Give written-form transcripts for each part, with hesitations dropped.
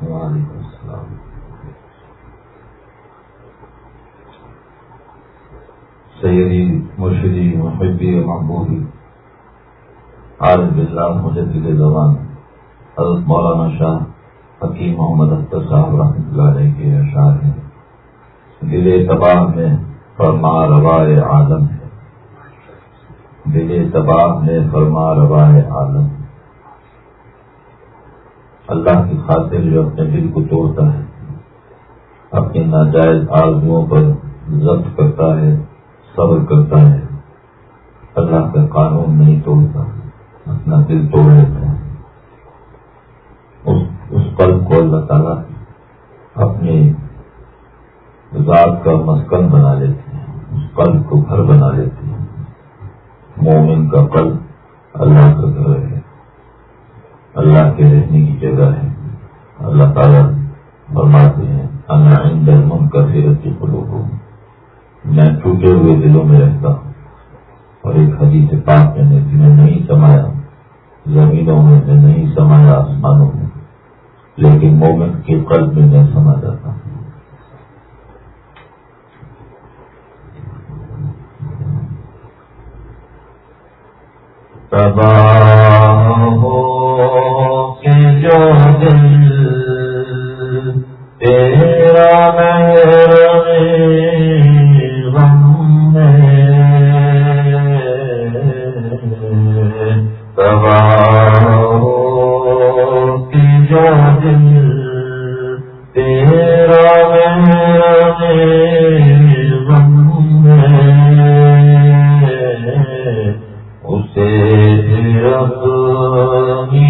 وعلیکم السلام. سیدی مرشدی محبی محبوبی عارف باللہ مجدد زمان حضرت مولانا شاہ حکیم محمد اختر صاحب رحمۃ اللہ علیہ کے اشعار ہیں. دل تباہ میں فرما روائے عالم ہے، دل تباہ میں فرما روائے عالم. اللہ کی خاطر جو اپنے دل کو توڑتا ہے، اپنی ناجائز آرزوؤں پر ضبط کرتا ہے، صبر کرتا ہے، اللہ کا قانون نہیں توڑتا، اپنا دل توڑ لیتا ہے. اس قلب کو اللہ تعالیٰ اپنی ذات کا مسکن بنا لیتے ہیں، اس قلب کو گھر بنا لیتے ہیں. مومن کا قلب اللہ کا گھر ہے، اللہ کے رہنے کی جگہ ہے. اللہ تعالیٰ فرماتے ہیں انا عند المنکسرۃ قلوبہم، میں ٹوٹے ہوئے دلوں میں رہتا ہوں. اور ایک حدیث پاک میں نے نہیں سمایا زمینوں میں نہیں سمایا آسمانوں میں، لیکن مومن کے قلب میں میں سما جاتا ہوں. تباہ ہو کہ جو دل تیرا غم میں، تباہ ہو کہ جو دل تیرا غم میں، اسے اپنی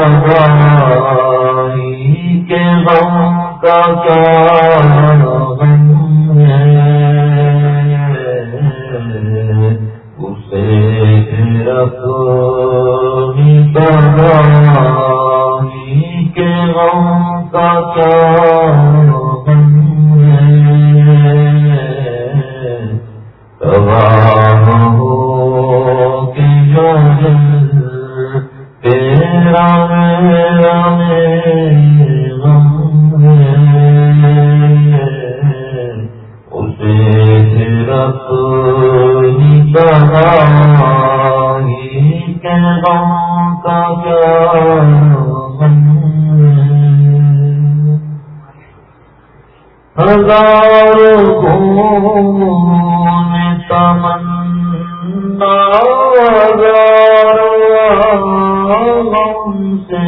تباہی کے غم کا کیا غم ہے، اسے اپنی تباہی کے غم کا کیا غم ہے. تباہ ہو کہ جو دل تیرا غم ہے، اسے اپنی تباہی کے غم کا کیا غم ہے. ہزاروں خون تمنا غم سے،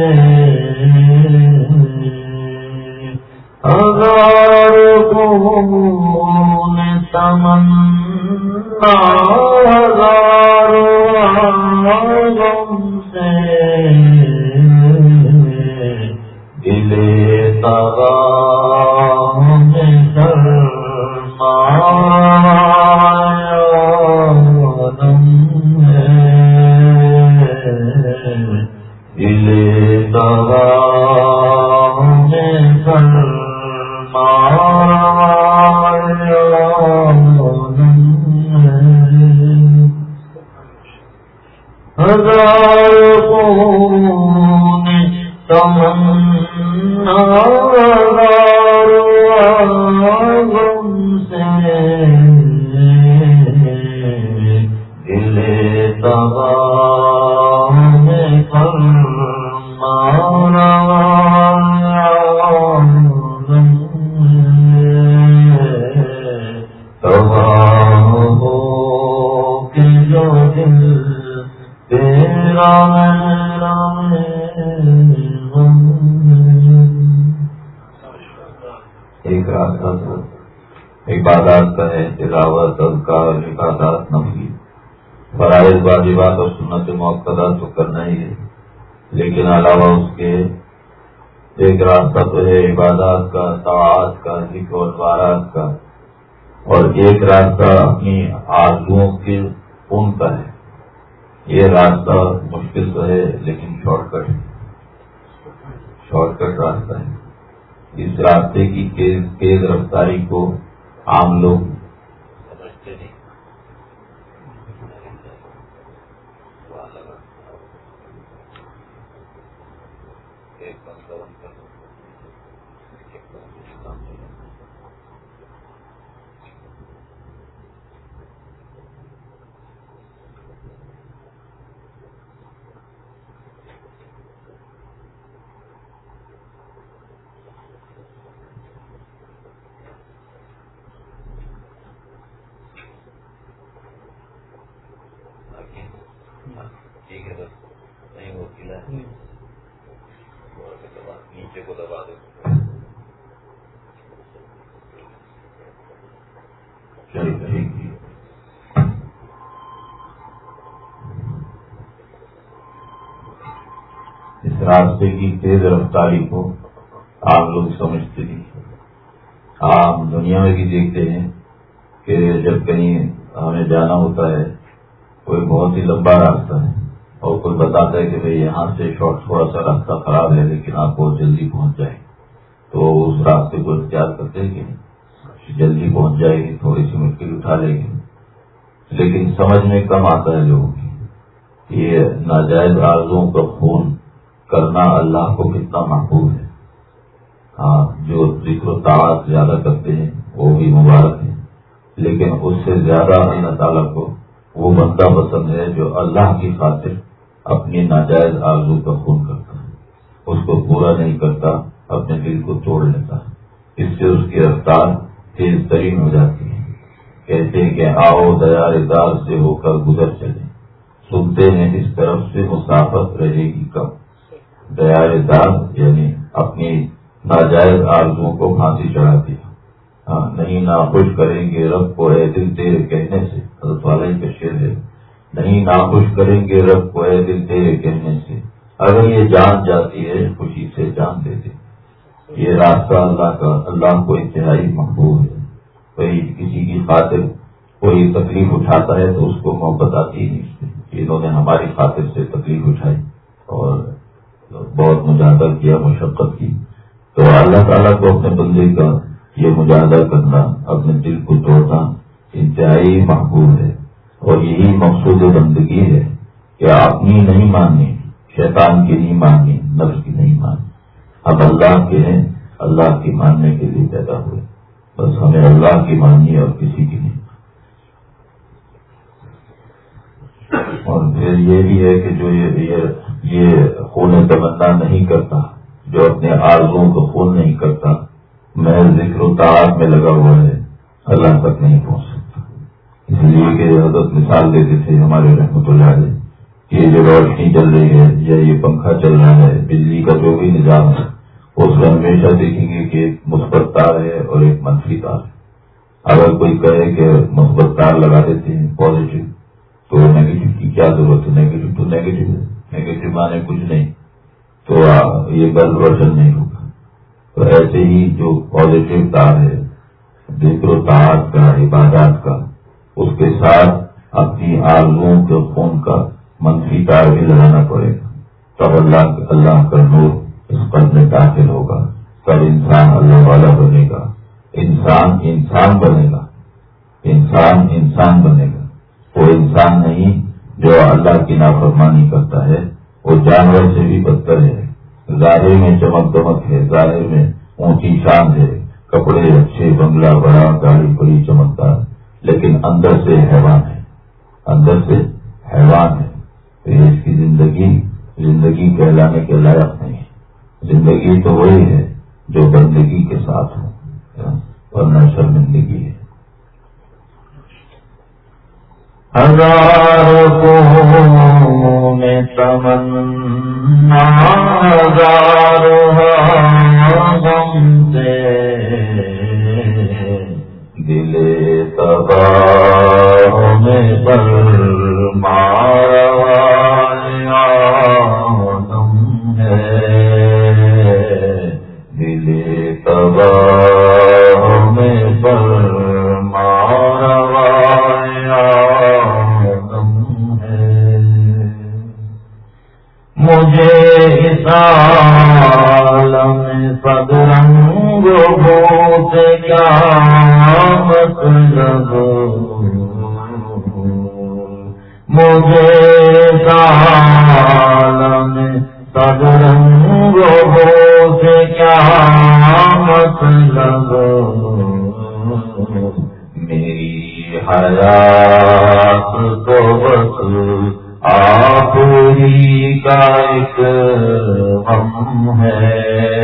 ہزاروں خون تمنا غم سے، دل تباہ میں دل تباہ میں ہزار خون تمنا غم سے، دل تباہ میں تباہ ہو کہ جو دل تیرا ایک راستہ تو عبادات کا ہے، تلاوت، اذکار، عبادات نفلی، فرائض، واجبات اور سنت مؤکدات تو کرنا ہی ہے، لیکن علاوہ اس کے ایک راستہ تو ہے عبادات کا، طاعات کا، ذکر و اذکارات کا، اور ایک راستہ اپنی آرزوؤں کے ان کا ہے. یہ راستہ مشکل تو ہے لیکن شارٹ کٹ راستہ ہے. اس راستے کی تیز رفتاری کو عام لوگ سمجھتے نہیں. ایک ٹھیک ہے بس نہیں وہ قلعہ نیچے کو دبا دو. اس راستے کی تیز رفتاری کو آپ لوگ سمجھتے نہیں. آپ دنیا میں بھی دیکھتے ہیں کہ جب کہیں ہمیں جانا ہوتا ہے کوئی بہت ہی لمبا راستہ ہے اور کوئی بتاتا ہے کہ بھئی یہاں سے شارٹ تھوڑا سا راستہ خراب ہے لیکن آپ بہت جلدی پہنچ جائیں تو اس راستے کو اختیار کرتے ہیں کہ جلدی پہنچ جائے گی, تھوڑی سی مشکل اٹھا لیں گے. لیکن سمجھ میں کم آتا ہے لوگوں کی یہ ناجائز آرزوؤں کا خون کرنا اللہ کو کتنا محبوب ہے. ہاں جو ذکر و طاعت زیادہ کرتے ہیں وہ بھی مبارک ہے, لیکن اس سے زیادہ اللہ تعالیٰ کو وہ بندہ پسند ہے جو اللہ کی خاطر اپنی ناجائز آرزو کا خون کرتا ہے, اس کو پورا نہیں کرتا, اپنے دل کو توڑ لیتا ہے. اس سے اس کی رفتار تیز ترین ہو جاتی ہے. کہتے ہیں کہ آؤ دیار دار سے ہو کر گزر چلے, سنتے ہیں اس طرف سے مسافت رہے گی کم. دیار دار یعنی اپنی ناجائز آرزوؤں کو پھانسی چڑھا دیا. نہیں ناخوش کریں گے رب کو اے دل تیرے کہنے سے, حضرت والا کا شعر ہے. نہیں ناخوش کریں گے رب کو اے دل تیرے کہنے سے, اگر یہ جان جاتی ہے خوشی سے جان دے دے. یہ راستہ اللہ کو انتہائی محبوب ہے. کوئی کسی کی خاطر کوئی تکلیف اٹھاتا ہے تو اس کو محبت آتی نہیں. انہوں نے ہماری خاطر سے تکلیف اٹھائی اور بہت مجاہدہ کیا, مشقت کی, تو اللہ تعالیٰ کو اپنے بندے کا یہ مجاہدہ کرنا, اپنے دل کو توڑنا انتہائی محبوب ہے. اور یہی مقصود بندگی ہے کہ اپنی نہیں ماننی, شیطان کی نہیں ماننی, نفس کی نہیں ماننی. اب اللہ کے ہیں, اللہ کی ماننے کے لیے پیدا ہوئے, بس ہمیں اللہ کی ماننی اور کسی کی نہیں. اور پھر یہ بھی ہے کہ جو یہ خون تمنا نہیں کرتا, جو اپنے آرزوؤں کو خون نہیں کرتا, محض ذکر و طاعت میں لگا ہوا ہے, اللہ تک نہیں پہنچ سکتا. اس لیے کہ حضرت مثال دیتے تھے ہمارے رحمت اللہ علیہ کہ یہ جو روشنی چل رہی ہے یا یہ پنکھا چل رہا ہے, بجلی کا جو بھی نظام ہے, اس میں ہمیشہ دیکھیں گے کہ ایک مثبت تار ہے اور ایک منفی تار ہے. اگر کوئی کہے کہ مثبت تار لگا دیتے ہیں پازیٹو, تو نیگیٹو کی کیا ضرورت ہے؟ نیگیٹو تو نیگیٹو ہے, نیگیٹو مانے کچھ نہیں, تو یہ بلب روشن نہیں ہوگا. تو ایسے ہی جو پازیٹو تار ہے ذکر و طاعت کا, عبادات کا, اس کے ساتھ اپنی آرزوؤں کے خون کا منفی تار بھی لگانا پڑے گا. تب اللہ کا نور اس قلب میں داخل ہوگا, تب انسان اللہ والا بنے گا, انسان بنے گا, انسان بنے گا. وہ انسان نہیں جو اللہ کی نافرمانی کرتا ہے, وہ جانور سے بھی بدتر ہے. ظاہر میں چمک دمک ہے, ظاہر میں اونچی شان ہے, کپڑے اچھے, بنگلہ بڑا, گاڑی بڑی چمکدار, لیکن اندر سے حیوان ہے, تو اس کی زندگی کہلانے کے لائق نہیں. زندگی تو وہی ہے جو بندگی کے ساتھ ہو, ورنہ شرمندگی ہے. ہزار کو میں تمنا, ہزار غم سے دل تباہ میں مارا آدم ہے, دل تباہ میں مارا مجھے اس عالم صدرنگ ہو سے کیا مطلب, مجھے اس عالم صدرنگ ہو سے کیا مطلب، میری حیات تو بس آپ ہی کا ایک غم ہے،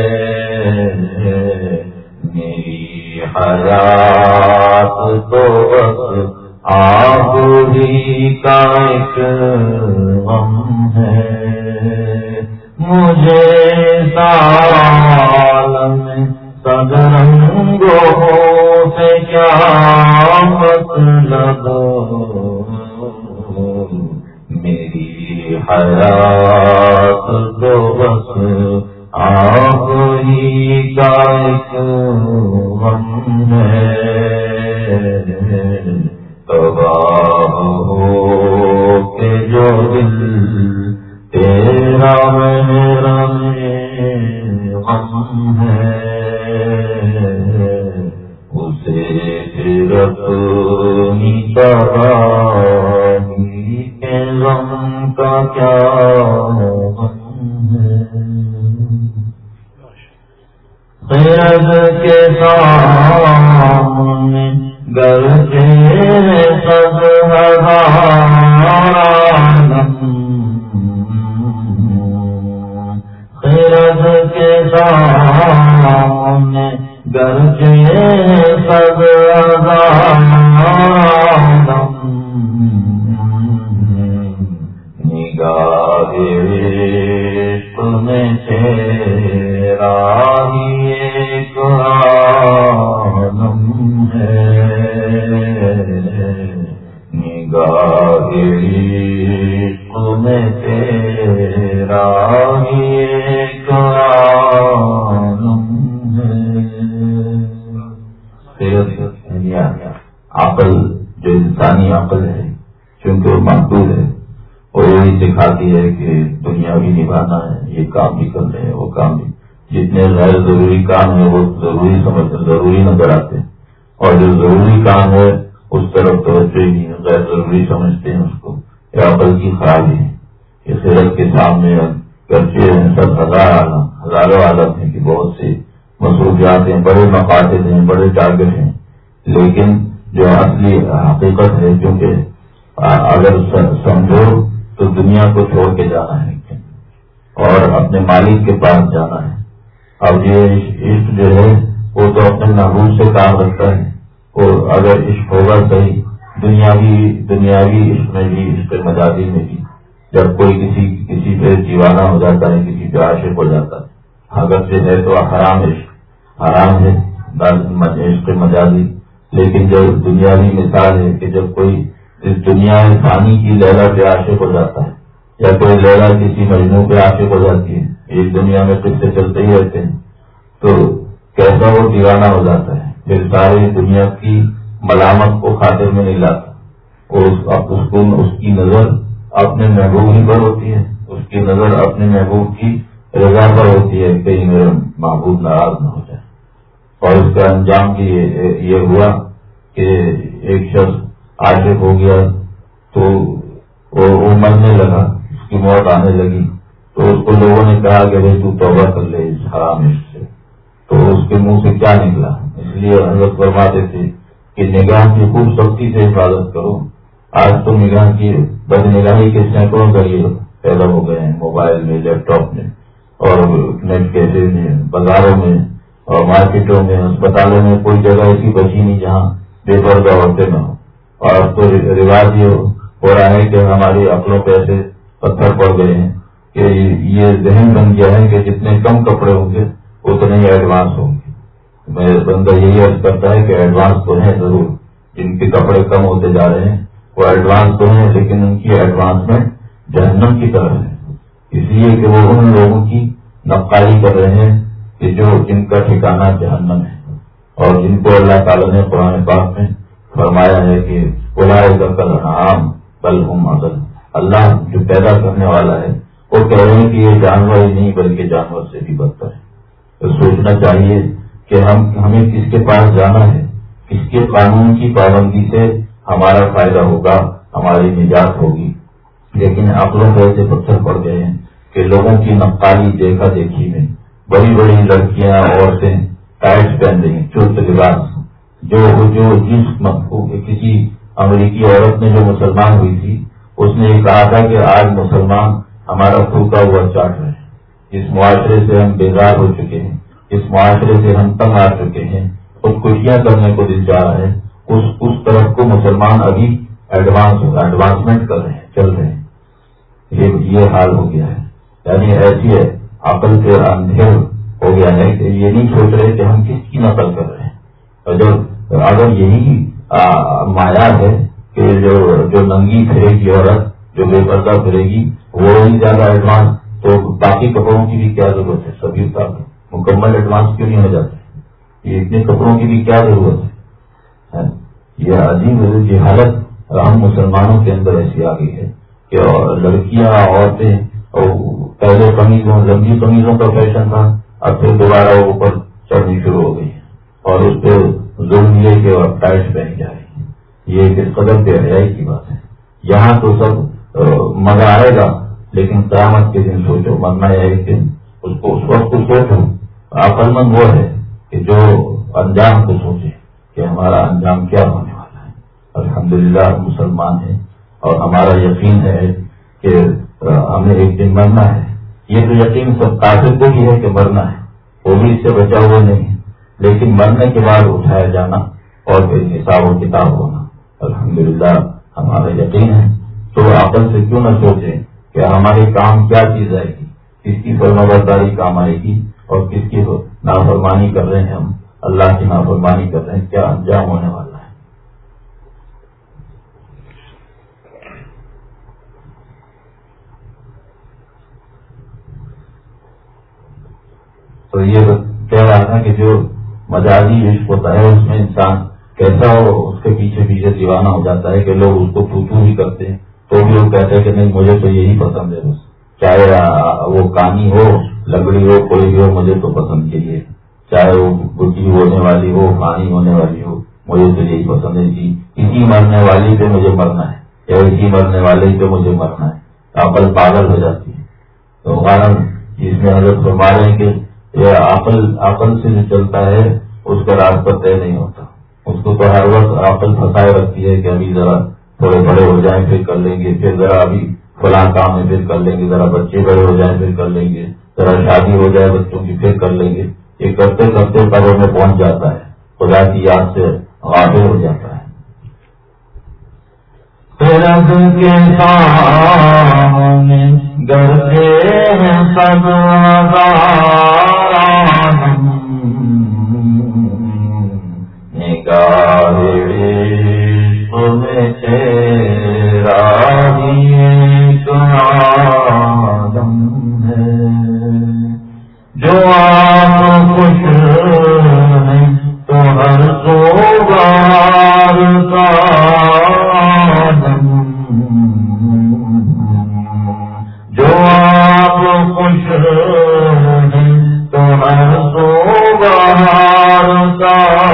میری حیات تو بس آپ ہی کا ایک غم ہے، مجھے عالم سدرنگوں سے کیا مطلب، میری حیات تو بس آپ ہی کا ایک غم ہے، تباہ ہو کے جو دل تیرا میرا غم ہے، اسے پھر اپنی تباہی کے غم کا کیا غم ہے، خرد کے سامنے گرچہ سب عالم، خرد کے سامنے گرچہ سب عالم، نگاہ عشق میں تیرا ہی ایک عالم ہے، نگاہ عشق میں تیرا ہی ایک عالم ہے، عقل جو انسانی عقل ہے چونکہ وہ محدود ہے، اور یہی سکھاتی ہے کہ دنیا بھی نبھانا ہے، یہ کام بھی کرنا ہے، وہ کام بھی، جتنے غیر ضروری کام ہے وہ ضروری سمجھتے ضروری نظر آتے ہیں، اور جو ضروری کام ہے اس طرف توجہ ہی نہیں، غیر ضروری سمجھتے ہیں اس کو، یہ عقل کی خرابی ہے، یہ خیرت کے سامنے کرتے ہیں سب ہزاروں عالم ہیں کہ بہت سی مصروفیات ہیں، بڑے مقاصد ہیں، بڑے ٹارگیٹ ہیں، لیکن جو اصلی حقیقت ہے کیونکہ اگر سمجھو تو دنیا کو چھوڑ کے جانا ہے اور اپنے مالک کے پاس جانا ہے، اب یہ عشق جو ہے وہ تو اپنے محبوب سے کام رکھتا ہے، اور اگر عشق ہوگا صحیح دنیاوی عشق میں بھی، عشق مجازی میں بھی، جب کوئی کسی پہ دیوانہ ہو جاتا ہے، کسی پہ عاشق ہو جاتا ہے، اگر سے ہے تو حرام عشق، حرام ہے عشق مجازی، لیکن جو دنیاوی مثال ہے کہ جب کوئی اس دنیا فانی کی لیلا پہ عاشق ہو جاتا ہے، یا کوئی لیلا کسی مجنوں پہ عاشق ہو جاتی ہے، ایک دنیا میں قصے چلتے ہی رہتے ہیں، تو کیسا وہ دیوانہ ہو جاتا ہے، پھر ساری دنیا کی ملامت کو خاطر میں نہیں لاتا، اور اس کی نظر اپنے محبوب ہی پر ہوتی ہے، اس کی نظر اپنے محبوب کی رضا پر ہوتی ہے، کہیں میرا محبوب ناراض نہ ہو جائے، اور اس کا انجام بھی یہ ہوا کہ ایک شخص عاشق ہو گیا تو وہ مرنے لگا، اس کی موت آنے لگی، تو اس کو لوگوں نے کہا کہ بھائی تو توبہ کر لے اس حرام عشق سے، تو اس کے منہ سے کیا نکلا، اس لیے حضرت فرماتے تھے کہ نگاہ کی خوب سختی سے حفاظت کرو، آج تو نگاہ کی بد نگاہی کے سینکڑوں ذریعے پیدا ہو گئے ہیں، موبائل میں، لیپ ٹاپ میں، اور نیٹ کیفے میں، بازاروں میں اور مارکیٹوں میں، اسپتالوں میں، کوئی جگہ ایسی بچی نہیں جہاں بے پردہ عورتیں نہ ہوں، اور اب تو رواج یہ ہو رہا ہے کہ ہماری عقلوں پہ ایسے پتھر پڑ گئے ہیں کہ یہ ذہن بن گیا ہے کہ جتنے کم کپڑے ہوں گے اتنے ہی ایڈوانس ہوں گے، میرے بندہ یہی عرض کرتا ہے کہ ایڈوانس تو ہیں ضرور، جن کے کپڑے کم ہوتے جا رہے ہیں وہ ایڈوانس تو ہیں، لیکن ان کی ایڈوانسمنٹ جہنم کی طرف ہے، اس لیے کہ وہ ان لوگوں کی نقالی کر رہے ہیں کہ جن کا ٹھکانہ جہنم ہے، اور جن کو اللہ تعالیٰ نے قرآن پاک میں فرمایا ہے کہ اولئک کالانعام بل ہم اضل، اللہ جو پیدا کرنے والا ہے وہ کہہ رہے ہیں کہ یہ جانور ہی نہیں بلکہ جانور سے بھی بدتر ہے، تو سوچنا چاہیے کہ ہمیں کس کے پاس جانا ہے، کس کے قانون کی پابندی سے ہمارا فائدہ ہوگا، ہماری نجات ہوگی، لیکن عقلوں کو ایسے پتھر پڑ گئے ہیں کہ لوگوں کی نقالی دیکھا دیکھی میں بڑی بڑی لڑکیاں عورتیں ٹائٹ پہن رہی ہیں، چست لباس، کسی امریکی عورت نے جو مسلمان ہوئی تھی اس نے یہ کہا تھا کہ آج مسلمان ہمارا پھوکا ہوا چاٹ رہے ہیں، اس معاشرے سے ہم بیزار ہو چکے ہیں، اس معاشرے سے ہم تنگ آ چکے ہیں، خودکشیاں کرنے کو دل چاہ رہے ہیں، اس طرف کو مسلمان ابھی ایڈوانسمنٹ کر رہے ہیں، چل رہے ہیں۔ یہ حال ہو گیا ہے، یعنی ایسی ہے عقل سے اندھیر ہو گیا ہے کہ یہ نہیں سوچ رہے کہ ہم کس کی نقل کر رہے ہیں۔ اور اگر یہی معیار ہے کہ جو ننگی پھرے گی عورت، جو بے پردہ پھرے گی وہ ہی زیادہ ایڈوانس، تو باقی کپڑوں کی بھی کیا ضرورت ہے؟ سبھی کا مکمل ایڈوانس کیوں نہیں ہو جاتے؟ یہ اتنے کپڑوں کی بھی کیا ضرورت ہے؟ یہ عجیب جہالت ہم مسلمانوں کے اندر ایسی آ گئی ہے کہ لڑکیاں عورتیں پہلے قمیضوں، لمبی قمیضوں کا فیشن تھا، اب پھر دوبارہ وہ اوپر چڑھنی شروع ہو گئی اور اس پہ ظلم یہ کہ ٹائٹ پہن جا رہی ہے۔ یہ کس قدر بے حیائی کی بات ہے۔ یہاں تو سب مزہ آئے گا، لیکن قیامت کے دن سوچو، مرنا ہے ایک دن، اس وقت کو سوچو۔ عقل مند وہ ہے کہ جو انجام کو سوچے کہ ہمارا انجام کیا ہونے والا ہے۔ الحمدللہ ہم مسلمان ہیں اور ہمارا یقین ہے کہ ہمیں ایک دن مرنا ہے۔ یہ تو یقین سب کافر کو بھی ہے کہ مرنا ہے، وہ بھی اس سے بچا ہوا نہیں ہے، لیکن مرنے کے بعد اٹھایا جانا اور پھر حساب و کتاب ہونا الحمدللہ ہمارا یقین ہے۔ تو عقل سے کیوں نہ سوچیں کہ ہمارے کام کیا چیز آئے گی، کس کی فرمانبرداری کام آئے گی اور کس کی نافرمانی کر رہے ہیں، ہم اللہ کی نافرمانی کر رہے ہیں، کیا انجام ہونے والا ہے۔ تو یہ کہہ رہا تھا کہ جو مجازی عشق ہوتا ہے اس میں انسان کیسا ہو، اس کے پیچھے پیچھے دیوانہ ہو جاتا ہے کہ لوگ اس کو پوچھو بھی کرتے ہیں تو بھی لوگ کہتے ہیں کہ نہیں مجھے تو یہی پسند ہے، بس چاہے وہ کانی ہو، لکڑی ہو، کوئی بھی ہو، مجھے تو پسند یہی ہے، چاہے وہ گٹی ہونے والی ہو، پانی ہونے والی ہو، مجھے تو یہی پسند ہے جی، اسی مرنے والی پہ مجھے مرنا ہے یا اسی مرنے والے پہ مجھے مرنا ہے۔ عقل پاگل ہو جاتی ہے۔ تو غالب اس میں حضرت فرما رہے ہیں کہ یہ عقل سے جو چلتا ہے اس کا راستہ طے نہیں ہوتا، اس کو تو ہر وقت عقل پھنسائے رکھتی ہے کہ ابھی ذرا تھوڑے بڑے ہو جائیں پھر کر لیں گے، پھر ذرا ابھی فلاں کام ہے پھر کر لیں گے، ذرا بچے بڑے ہو جائیں پھر کر لیں گے، ذرا شادی ہو جائے بچوں کی پھر کر لیں گے۔ یہ کرتے کرتے قبر میں پہنچ جاتا ہے، خدا کی یاد سے غافل ہو جاتا ہے۔ جو آپ خوش ہیں تو ہر سوگار کا جو آپ خوش ہیں تو ہر سوگار کا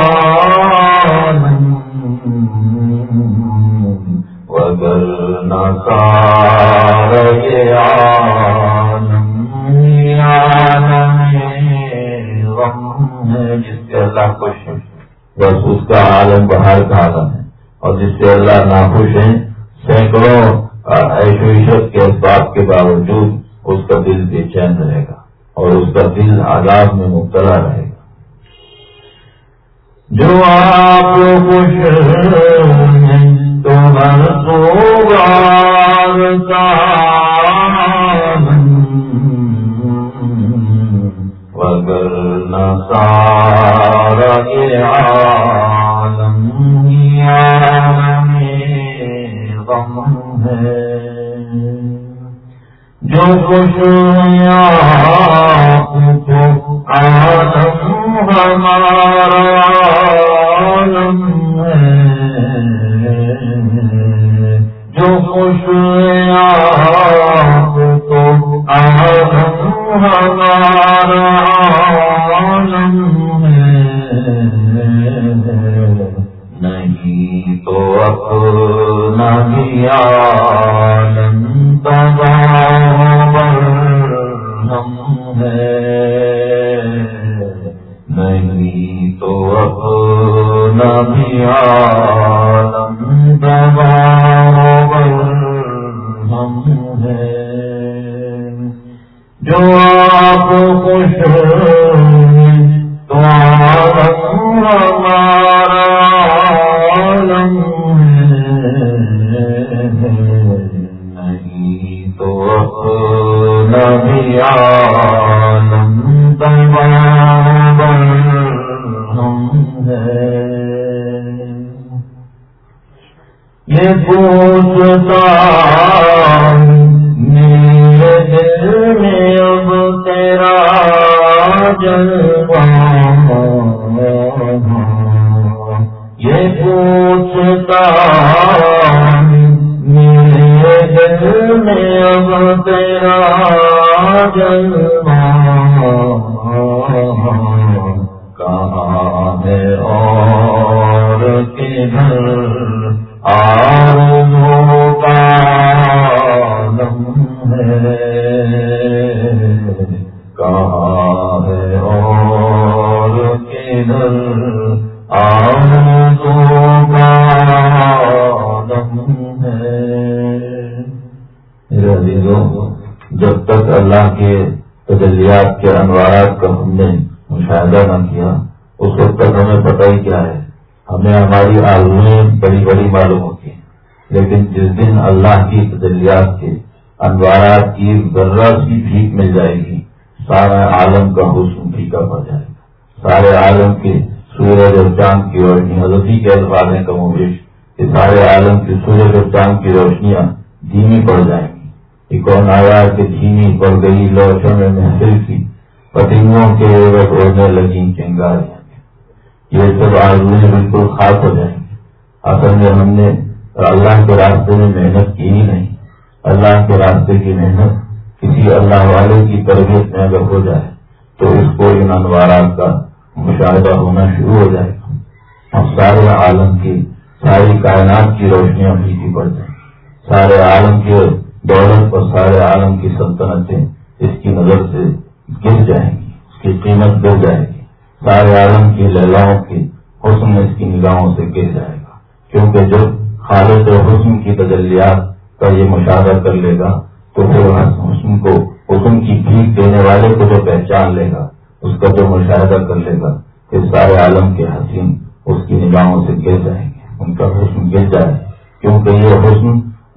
وگرنہ سارے جس سے اللہ خوش ہے بس اس کا عالم بہار کا عالم ہے، اور جس سے اللہ ناخوش ہے سینکڑوں عیش و عشرت کے اسباب کے باوجود اس کا دل بے چین رہے گا اور اس کا دل عذاب میں مبتلا رہے گا۔ جو آپ خوش ہیں تو ہر سوگار کا وگرنہ سارا یہ عالم غم ہے۔ جو خوش آپ کو عالم ہمارا عالم ہے، جو خوش آپ کو عالم ہمارا عالم ہے، نہیں تو اپنا بھی عالم تباہ برہم ہے، نہیں تو اپنا بھی عالم تباہ ہم ہے، جو آپ خوش تو عالم ہمارا عالم ہے، نہیں تو اپنا بھی عالم تباہ ہم ہے۔ یہ پوچھتا میرے دل میں اب تیرا جلوہ، یہ پوچھتا میرے دل میں اب تیرا جلوہ، کہاں ہے اور کدھر آرزو کا عالم ہے، کہاں ہے اور کدھر آرزو کا عالم ہے۔ میرے عزیزوں، جب تک اللہ کے تجلیات کے انوارات کا ہم نے مشاہدہ نہ کیا اس وقت تک ہمیں پتہ ہی کیا ہے، ہمیں ہماری آرزویں بڑی بڑی معلوم ہوتی ہیں، لیکن جس دن اللہ کی تجلیات کے انوارات کی ذرہ سی بھیک مل جائے گی، سارا عالم کا حسن پھیکا پڑ جائے گا، سارے عالم کے سورج اور چاند کی روشنی، حضرتی کے الفاظ ہیں کم و بیش کہ سارے عالم کی سورج اور چاند کی روشنیاں دھیمی پڑ جائیں گی، یہ کون آیا کہ دھیمی پڑ گئی روشن میں محفل کی، پتنگوں کے اڑنے لگی چنگاریاں، یہ سب آرزویں بالکل خاص ہو جائیں گی۔ اصل میں ہم نے اللہ کے راستے میں محنت کی ہی نہیں، اللہ کے راستے کی محنت کسی اللہ والے کی تربیت میں اگر ہو جائے تو اس کو ان انوارات کا مشاہدہ ہونا شروع ہو جائے گا، اور سارے عالم کی ساری کائنات کی روشنیاں پھیکی پڑ جائیں، سارے عالم کے دولت اور سارے عالم کی سلطنتیں اس کی نظر سے گر جائیں گی، اس کی قیمت گر جائے گی، سارے عالم کی لیلاؤں کی حسن اس کی نگاہوں سے گر جائے گا، کیونکہ جب خالق حسن کی تجلیات کا یہ مشاہدہ کر لے گا تو پھر حسن کی بھیک دینے والے کو جو پہچان لے گا، اس کا جو مشاہدہ کر لے گا کہ سارے عالم کے حسین اس کی نگاہوں سے گر جائیں گے، ان کا حسن گر جائے، کیونکہ یہ حسن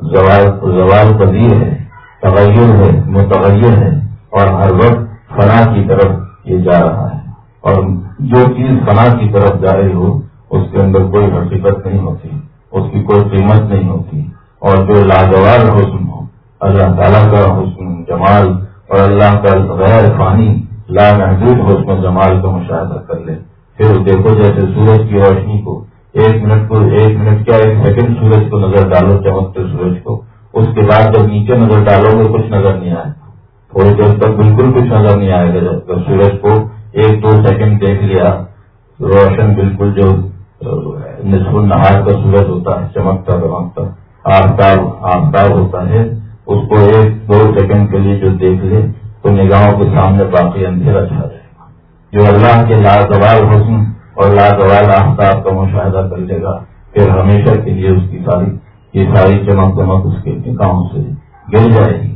زوال پذیر ہے، تغیر ہے، متغیر ہے، اور ہر وقت فنا کی طرف یہ جا رہا ہے، اور جو چیز فنا کی طرف جا رہی ہو اس کے اندر کوئی حقیقت نہیں ہوتی، اس کی کوئی قیمت نہیں ہوتی، اور جو لاجوال حسن ہو، اللہ تعالیٰ کا حسن جمال اور اللہ کا غیر فانی لامحدود حسن و جمال کا مشاہدہ کر لے، پھر دیکھو جیسے سورج کی روشنی کو ایک منٹ کیا ایک سیکنڈ سورج کو نظر ڈالو، چمکتے سورج کو، اس کے بعد جب نیچے نظر ڈالو گے کچھ نظر نہیں آئے گا، تھوڑی دیر تک بالکل کچھ نظر نہیں آئے گا، جب سورج کو ایک دو سیکنڈ دیکھ لیا روشن بالکل جو نصف النہار کا سورج ہوتا ہے چمکتا دمکتا آفتاب ہوتا ہے، اس کو ایک دو سیکنڈ کے لیے جو دیکھ لے تو نگاہوں کے سامنے باقی اندھیرا چھا جائے گا، جو اللہ کے لازوال حسن اور لازوال آفتاب کا مشاہدہ کر لے گا پھر ہمیشہ کے لیے اس کی ساری چمک دمک اس کے نگاہوں سے گر جائے گی۔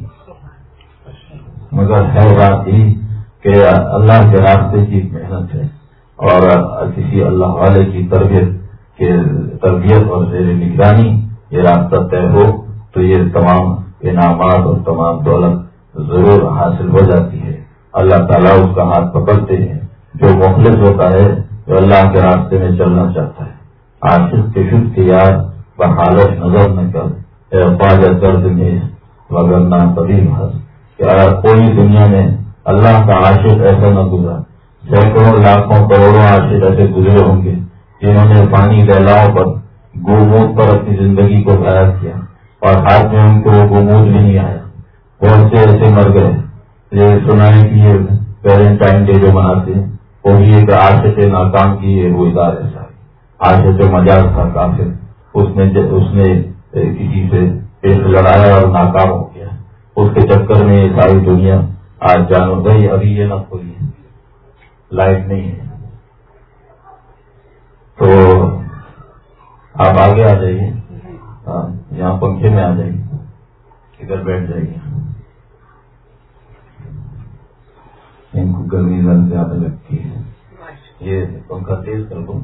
مگر ہے بات ہی کہ اللہ کے راستے کی محنت ہے، اور کسی اللہ والے کی تربیت اور زیر نگرانی یہ راستہ طے ہو تو یہ تمام انعامات اور تمام دولت ضرور حاصل ہو جاتی ہے۔ اللہ تعالیٰ اس کا ہاتھ پکڑتے ہیں، جو مخلص ہوتا ہے جو اللہ کے راستے میں چلنا چاہتا ہے، عاشق کے شد کی یاد بحالت نظر نہ کر، اے خواجہ درد میں وگرنہ طبیب ہنس، کہ کوئی دنیا میں اللہ کا عاشق ایسا نہ گزرا، سینکڑوں لاکھوں کروڑوں عاشق ایسے گزرے ہوں گے جنہوں نے پانی دہلاؤں پر گمود پر اپنی زندگی کو ضائع کیا اور ہاتھ میں ان کو وہ گمود بھی نہیں آیا، بہت سے ایسے مر گئے۔ یہ سنا ہے کہ یہ ویلنٹائن ڈے جو مناتے ہیں وہ بھی ایک عاشق ناکام کی وہ ادارہ ایسا ہے، عاشق مجاز تھا کافر، اس نے کسی سے پیش لڑایا اور ناکام ہو گیا، اس کے چکر میں یہ ساری دنیا آج جانور بھائی ابھی یہ نہ کھولیے، لائٹ نہیں ہے، تو آپ آگے آ جائیے، یہاں پنکھے میں آ جائیے، ادھر بیٹھ جائیے، ان کو گرمی زیادہ لگتی ہے، یہ پنکھا تیز کر دوں۔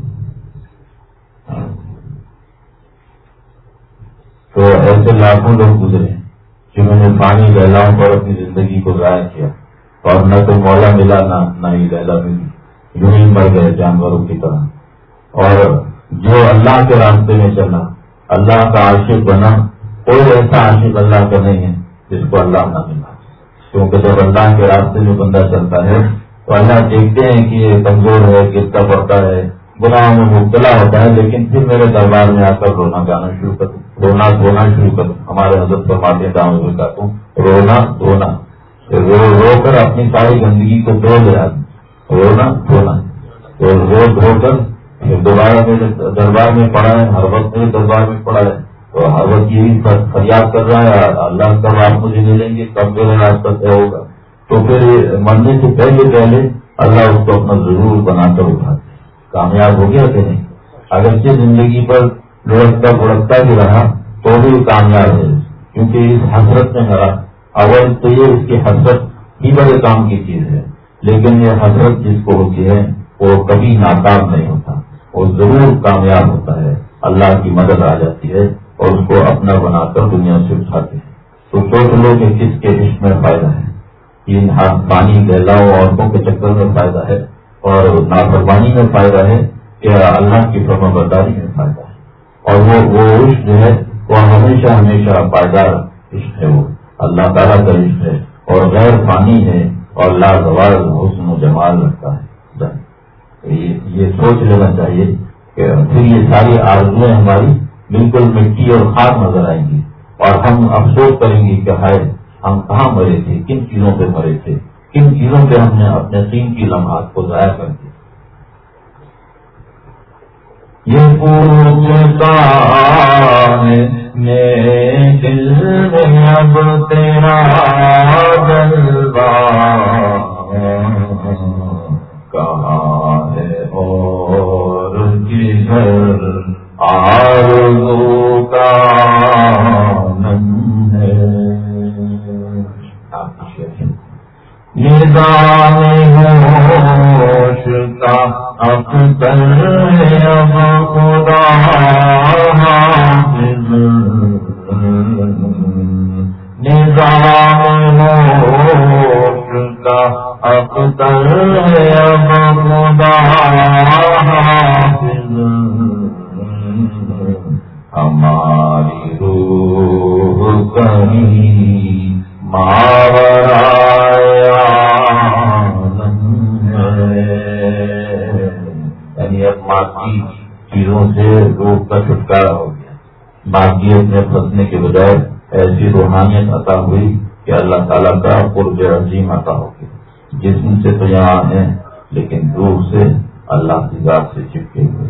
تو ایسے لاکھوں لوگ گزرے جنہوں نے پانی لہلاؤں پر اپنی زندگی کو ضائع کیا، اور نہ تو مولا ملا نہ ہی لہلا ملی، یوں ہی مر گئے جانوروں کی طرح۔ اور جو اللہ کے راستے میں چلا، اللہ کا عاشق بنا، کوئی ایسا عاشق اللہ کا نہیں ہے جس کو اللہ نہ ملا، کیونکہ جب اللہ کے راستے میں بندہ چلتا ہے تو اللہ دیکھتے ہیں کہ یہ کمزور ہے، گرتا پڑتا ہے، گناہوں میں مبتلا ہوتا ہے، لیکن پھر میرے دربار میں آ کر رونا گانا شروع کر دوں، رونا دھونا شروع کر دوں۔ ہمارے حضرت فرماتے ہیں داموں میں کہتا ہوں رونا دھونا، رو کر اپنی ساری گندگی کو دھو دے آدمی، رونا دھونا، تو رو دھو کر پھر دوبارہ میرے دربار میں پڑا ہے، ہر وقت میرے دربار میں پڑا ہے، تو ہر وقت یہی فریاد کر رہا ہے اللہ کب آپ مجھے ملیں گے، کب میرا راستہ طے ہوگا۔ تو پھر مرنے سے پہلے اللہ اس کو اپنا ضرور بنا کر اٹھاتے، کامیاب ہو گیا کہ نہیں؟ اگرچہ زندگی پر لڑکتا بڑکتا بھی رہا تو بھی کامیاب ہے، کیونکہ اس حسرت میں مرا۔ اول تو یہ اس کی حسرت ہی بڑے کام کی چیز ہے، لیکن یہ حسرت جس کو ہوتی ہے وہ کبھی ناکام نہیں ہوتا، وہ ضرور کامیاب ہوتا ہے، اللہ کی مدد آ جاتی ہے اور اس کو اپنا بنا کر دنیا سے اٹھاتے ہیں۔ تو سوچ لو کہ کس کے عشق میں فائدہ ہے، ان پانی گہلاؤ عورتوں کے چکر میں فائدہ ہے، اور نافرمانی میں فائدہ ہے کہ اللہ کی فرمانبرداری میں فائدہ ہے، اور وہ عشق جو ہے وہ ہمیشہ پائیدار عشق ہے، وہ اللہ تعالیٰ کا عشق ہے اور غیر فانی ہے اور لازوال حسن و جمال رکھتا ہے۔ یہ سوچ لینا چاہیے کہ پھر یہ ساری آرزویں ہماری بالکل مٹی اور خاک نظر آئیں گی، اور ہم افسوس کریں گے کہ ہائے ہم کہاں مرے تھے، کن چیزوں پہ مرے تھے، کن چیزوں پہ ہم نے اپنے قیمتی لمحات کو ضائع کر دیا۔ یہ پوچھتا ہے دل میں اب تیرا جلوہ کہاں ہے اور کدھر آرزو کا نم ہے۔ نظام ہوش کا اختر ہے اب خدا حافظ، نظام ہوش کا اختر ہے اب خدا حافظ، ہماری روح کہیں ماورائے عالم ہے، یعنی اب مادی چیزوں سے روح کا چھٹکارا ہو گیا، مادیت میں پھنسنے کے بجائے ایسی روحانیت عطا ہوئی کہ اللہ تعالیٰ کا قرب عظیم عطا ہو گیا۔ جسم سے تو یہاں ہے لیکن روح سے اللہ کی ذات سے چپکے ہوئے۔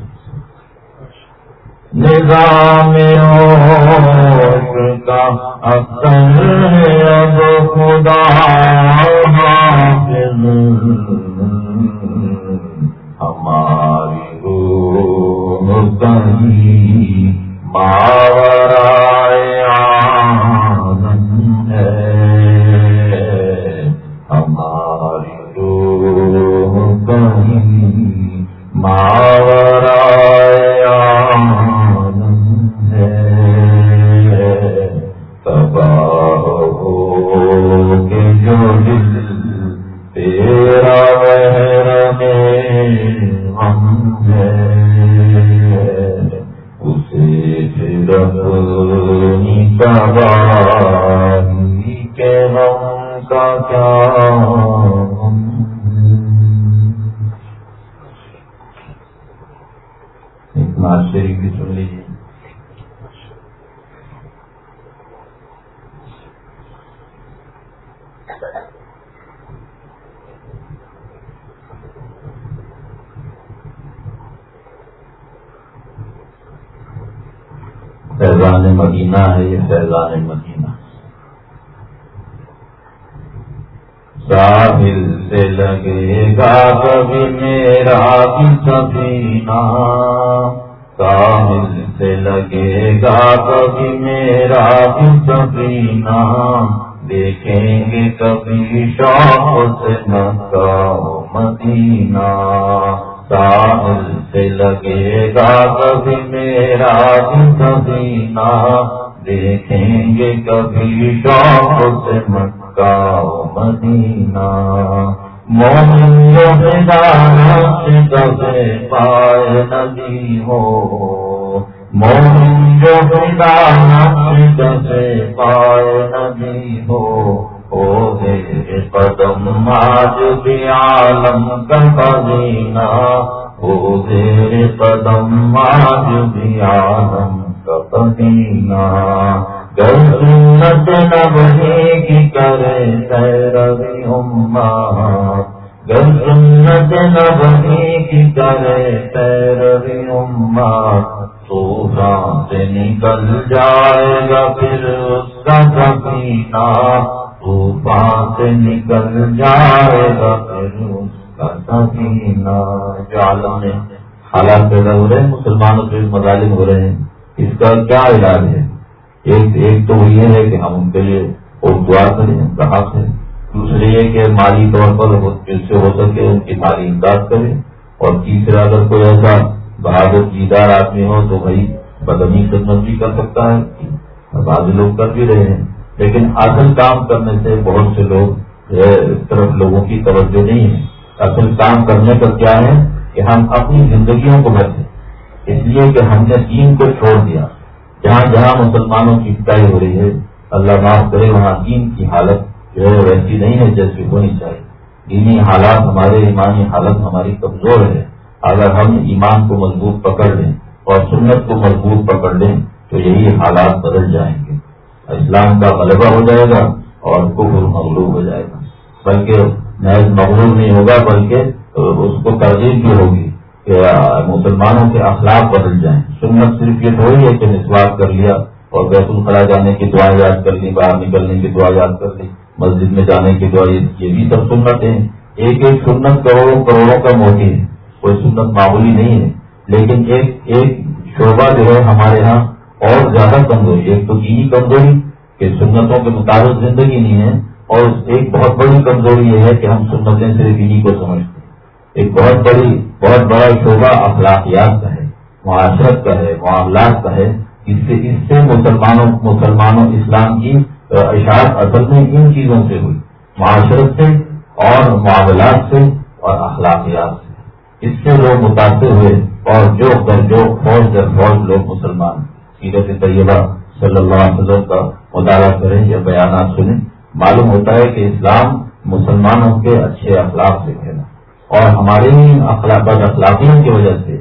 نظام ہوش کا اختر ہے اب خدا حافظ، ہماری روح کہیں ماورائے عالم ہے، ہماری روح کہیں ماورائے عالم ہے، تباہ ہو کے جو دل تیرا محرم غم ہے، اسے پھر اپنی تباہی کے غم کا کیا غم ہے۔ ایک نعت شریف بھی سن لیجیے۔ فیضان مدینہ ہے یہ، فیضان مدینہ، ساحل سے لگے گا کبھی میرا بھی سفینہ، ساحل سے لگے گا کبھی میرا بھی سفینہ، دیکھیں گے کبھی شوق سے مکہ و مدینہ، ساحل سے لگے گا کبھی میرا بھی سفینہ، دیکھیں گے کبھی شوق سے مکہ و مدینہ، مومن جو ہدایت سے پائے نبی ہو، مومن جو ہدایت سے پائے نبی ہو زیر قدم آج بھی عالم کا خزینہ، ہو زیر قدم آج بھی عالم کا خزینہ، گر سنت نبی کی کرے پیروی امت، گر سنت نبی کی کرے پیروی امت، طوفان سے نکل جائے گا پھر اس کا سفینہ، طوفان سے نکل جائے گا پھر اس کا سفینہ۔ جو عالم میں حالات پیدا ہو رہے ہیں، مسلمانوں سے مظالم ہو رہے ہیں، اس کا کیا علاج ہے؟ ایک تو یہ ہے کہ ہم ان کے لیے اور دعا کریں، ان کا حق ہے۔ دوسرے یہ کہ مالی طور پر جس سے ہو سکے ان کی مالی امداد کریں، اور تیسرا اگر کوئی ایسا بہادر دیدار آدمی ہو تو بھائی بدنی خدمت بھی کر سکتا ہے، بعض لوگ کر بھی رہے ہیں، لیکن اصل کام کرنے سے بہت سے لوگ اس طرف لوگوں کی توجہ نہیں ہے۔ اصل کام کرنے کا کیا ہے کہ ہم اپنی زندگیوں کو بچیں، اس لیے کہ ہم نے دین کو چھوڑ دیا۔ جہاں جہاں مسلمانوں کی پٹائی ہو رہی ہے، اللہ معاف کرے، وہاں دین کی حالت جو ہے ویسی نہیں ہے جیسی ہونی چاہیے۔ دینی حالات ہمارے، ایمانی حالت ہماری کمزور ہے۔ اگر ہم ایمان کو مضبوط پکڑ لیں اور سنت کو مضبوط پکڑ لیں تو یہی حالات بدل جائیں گے، اسلام کا غلبہ ہو جائے گا اور کفر مغلوب ہو جائے گا، بلکہ محض مغلوب نہیں ہوگا بلکہ اس کو ترغیب بھی ہوگی کہ مسلمانوں کے اخلاق بدل جائیں۔ سنت صرف یہ تھوڑی ہے کہ مسواک کر لیا اور بیت الخلا جانے کی دعا یاد کر لی، باہر نکلنے کی دعا یاد کر لی، مسجد میں جانے کی دعا، یہ بھی سب سنت ہیں۔ ایک ایک سنت کروڑوں کروڑوں کا موٹی ہے، کوئی سنت معمولی نہیں ہے، لیکن ایک شعبہ جو ہے ہمارے ہاں اور زیادہ کمزوری، ایک تو دینی کمزوری کہ سنتوں کے مطابق زندگی نہیں ہے، اور ایک بہت بڑی کمزوری یہ ہے کہ ہم سنتیں صرف دینی کو سمجھتے ہیں۔ ایک بہت بڑا شعبہ اخلاقیات کا ہے، معاشرت کا ہے، معاملات کا ہے۔ اس سے مسلمانوں اسلام کی اشاعت اصل میں ان چیزوں سے ہوئی، معاشرت سے اور معاملات سے اور اخلاقیات سے۔ اس سے لوگ متاثر ہوئے اور جو فوج در فوج لوگ مسلمان سیرت طیبہ صلی اللہ علیہ وسلم کا مطالعہ کریں یا بیانات سنیں، معلوم ہوتا ہے کہ اسلام مسلمانوں کے اچھے اخلاق سے کہنا، اور ہمارے ہی بد اخلاقیوں کی وجہ سے،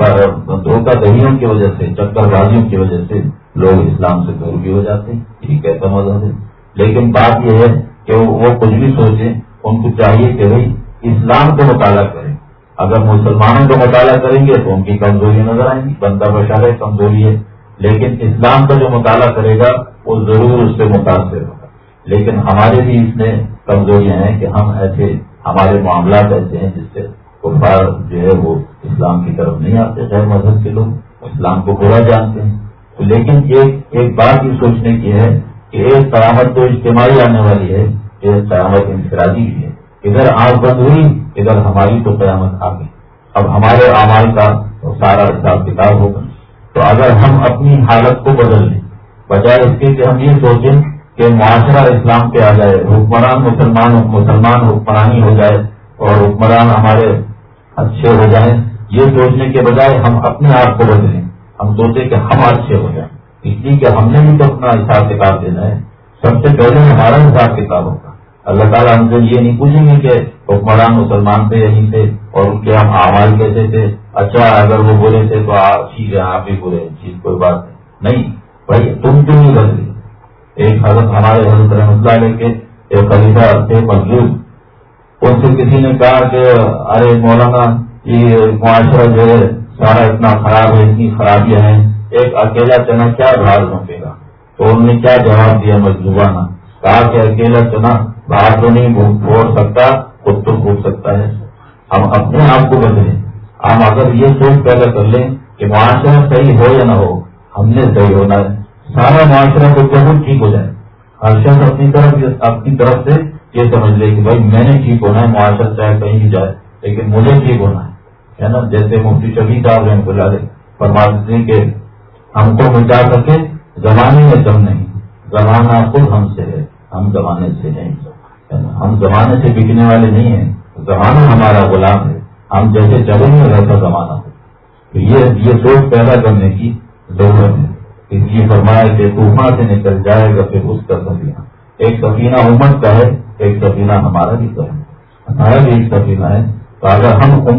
دھوکہ دہیوں کی وجہ سے، چکر بازیوں کی وجہ سے لوگ اسلام سے دور بھی ہو جاتے ہیں۔ یہ کیسا مذہب ہے؟ لیکن بات یہ ہے کہ وہ کچھ بھی سوچیں، ان کو چاہیے کہ بھائی اسلام کو مطالعہ کریں۔ اگر مسلمانوں کو مطالعہ کریں گے تو ان کی کمزوری نظر آئیں گی، بندہ بشارہ کمزوری ہے، لیکن اسلام کا جو مطالعہ کرے گا وہ ضرور اس سے متاثر ہوگا۔ لیکن ہمارے بھی اس میں کمزوریاں ہیں کہ ہم ایسے، ہمارے معاملات ایسے ہیں جس سے کفار جو ہے وہ اسلام کی طرف نہیں آتے، غیر مذہب کے لوگ اسلام کو برا جانتے ہیں۔ تو لیکن ایک بات یہ سوچنے کی ہے کہ ایک قیامت تو اجتماعی آنے والی ہے، ایک قیامت انفرادی بھی ہے۔ ادھر آنکھ بند ہوئی، ادھر ہماری تو قیامت آ گئی۔ اب ہمارے اعمال کا سارا حساب کتاب ہوگا۔ تو اگر ہم اپنی حالت کو بدل لیں، بجائے اس کے کہ ہم یہ سوچیں کہ معاشرہ اسلام پہ آ جائے، حکمران مسلمان حکمرانی ہو جائے اور حکمران ہمارے اچھے ہو جائیں، یہ سوچنے کے بجائے ہم اپنے آپ کو بدلیں، ہم سوچیں کہ ہم اچھے ہو جائیں، اس لیے کہ ہم نے بھی تو اپنا حساب کتاب دینا ہے۔ سب سے پہلے ہمارا حساب کتاب ہوگا۔ اللہ تعالیٰ ہم سے یہ نہیں پوچھیں گے کہ حکمران مسلمان تھے یا نہیں تھے اور ان کے ہم اعمال کیسے تھے، اچھا اگر وہ برے تھے تو ٹھیک ہے آپ بھی برے، ٹھیک کوئی بات نہیں بھائی تم کیوں نہیں بدلے۔ ایک حضرت ہمارے حضرت رحمۃ اللہ علیہ کے ایک خلیفہ تھے مظلوم، ان سے کسی نے کہا کہ ارے مولانا یہ معاشرہ جو ہے سارا اتنا خراب ہے، اتنی خرابیاں ہیں، ایک اکیلا چنا کیا بھاڑ جھونکے گا؟ تو انہوں نے کیا جواب دیا مجذوبانہ، کہا کہ اکیلا چنا باہر تو نہیں پھوڑ سکتا، خود تو پھوڑ سکتا ہے. ہم اپنے آپ کو بدلیں. ہم اگر یہ سوچ پیدا کر لیں کہ معاشرہ صحیح ہو یا نہ ہو، ہم نے صحیح ہونا ہے. سارا معاشرہ کو ضرور ٹھیک ہو جائے. ہر شخص اپنی طرف سے یہ سمجھ لے کہ بھائی میں نے ٹھیک ہونا ہے، معاشرہ چاہے کہیں بھی جائے لیکن مجھے ٹھیک ہونا ہے نا. جیسے مفتی شفیع صاحب رحمۃ اللہ علیہ فرماتے تھے کہ ہم کو مٹا سکے زمانے میں دم نہیں، زمانہ خود ہم سے ہے، ہم زمانے سے نہیں. ہم زمانے سے بکنے والے نہیں ہیں، زمانہ ہمارا غلام ہے. ہم جیسے چلیں گے ویسا زمانہ ہو. تو یہ سوچ پیدا کرنے کی ضرورت ہے. اس لیے فرمایا کہ طوفان سے نکل جائے گا پھر اس کا سفینہ. ایک سفینہ امت کا ہے، ایک سفینہ ہمارا بھی ہے، ہمارا بھی ایک سفینہ ہے. تو اگر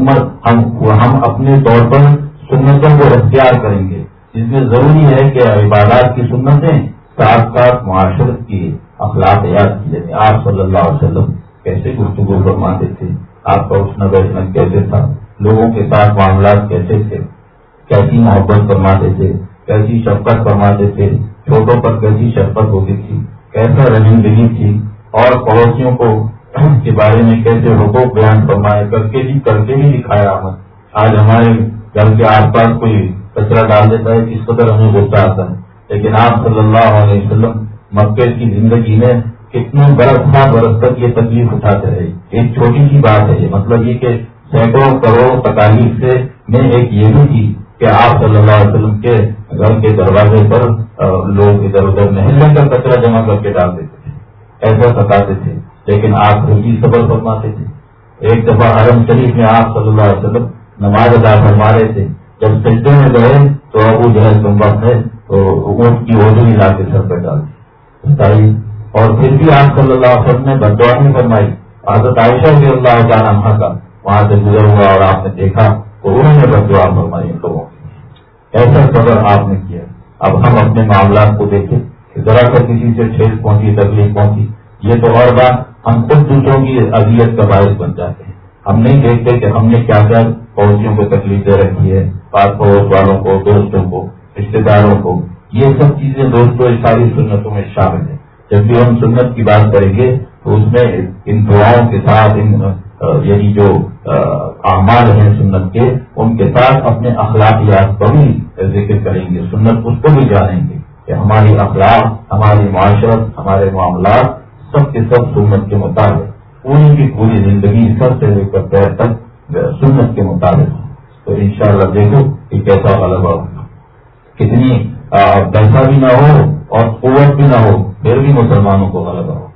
ہم اپنے طور پر سنتوں کو اختیار کریں گے، اس میں ضروری ہے کہ عبادات کی سنتیں ساتھ ساتھ معاشرت کی اخلاقیات کی. جیسے آپ صلی اللہ علیہ وسلم کیسے گفتگو فرماتے تھے، آپ کا اٹھنا بیٹھنا کیسے تھا، لوگوں کے ساتھ معاملات کیسے تھے، کیسی محبت فرماتے تھے، کیسی شفقت فرماتے تھے، چھوٹوں پر کیسی شفقت ہوتی تھی، کیسا رحمدلی تھی، اور پڑوسیوں کو کے بارے میں کیسے حقوق بیان فرمائے، کر کے بھی دکھایا. آج ہمارے گھر کے آس پاس کوئی کچرا ڈال دیتا ہے، کس قدر ہمیں غصہ آتا ہے. لیکن آپ صلی اللہ علیہ وسلم مکے کی زندگی میں کتنے برس تک یہ تکلیف اٹھاتے رہے. ایک چھوٹی سی بات ہے، مطلب یہ کہ سینکڑوں کروڑوں تکالیف سے میں ایک یہ بھی تھی کہ آپ صلی اللہ علیہ وسلم کے گھر کے دروازے پر لوگ ادھر ادھر نہیں لے کر کچرا جمع کر کے ڈال دیتے تھے، ایسا ستاتے تھے. لیکن آپ خوشی صبر فرماتے تھے. ایک دفعہ حرم شریف میں آپ صلی اللہ علیہ وسلم نماز ادا فرما رہے تھے. جب سجدے میں گئے تو ابو جہل گنبد ہے تو اونٹ کی اوزی لا کے سر پہ ڈال دی بتائیے. اور پھر بھی آپ صلی اللہ علیہ وسلم نے بددعا نہیں فرمائی. حضرت عائشہ رضی اللہ تعالیٰ عنہا کا وہاں سے گزر ہوا اور آپ نے دیکھا تو انہوں نے بددعا فرمائی ان لوگوں کی. ایسا صبر آپ نے کیا. اب ہم اپنے معاملات کو دیکھیں کہ ذرا سا کسی سے ٹھیس پہنچی، تکلیف پہنچی، یہ تو اور بات ہم خود دوسروں کی اذیت کا باعث بن جاتے ہیں. ہم نہیں دیکھتے کہ ہم نے کیا کیا پڑوسیوں کو تکلیف دے رکھی ہے، پاس پڑوس والوں کو، دوستوں کو، رشتے داروں کو. یہ سب چیزیں دوستوں ساری سنتوں میں شامل ہیں. جب بھی ہم سنت کی بات کریں گے تو اس میں ان دعاؤں کے ساتھ یعنی جو اعمال ہیں سنت کے، ان کے ساتھ اپنے اخلاقیات کا بھی ذکر کریں گے. سنت اس کو بھی جانیں گے کہ ہماری اخلاق، ہماری معاشرت، ہمارے معاملات سب کے سب سنت کے مطابق، پوری کی پوری زندگی سب سے لے کر پیر تک سنت کے مطابق. تو انشاءاللہ دیکھو کہ کیسا غلبہ ہوگا. کتنی پیسہ بھی نہ ہو اور قوت بھی نہ ہو پھر بھی مسلمانوں کو غلبہ ہو.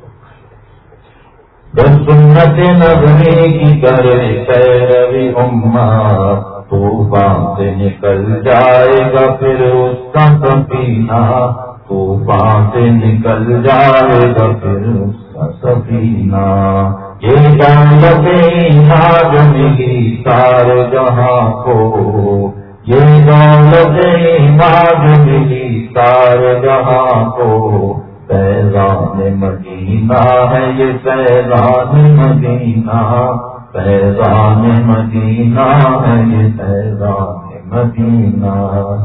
جب سنت نظری کی کرے پیروی امت، طوفان سے نکل جائے گا پھر اس کا سفینہ، طوفان سے نکل جائے گا پھر اس کا سفینہ. یہ دولت ایمان جو ملی سارے جہاں کو، یہ دولت ایمان جو ملی سارے جہاں کو، فیضان مدینہ ہے یہ فیضان مدینہ، فیضان مدینہ ہے یہ فیضان مدینہ.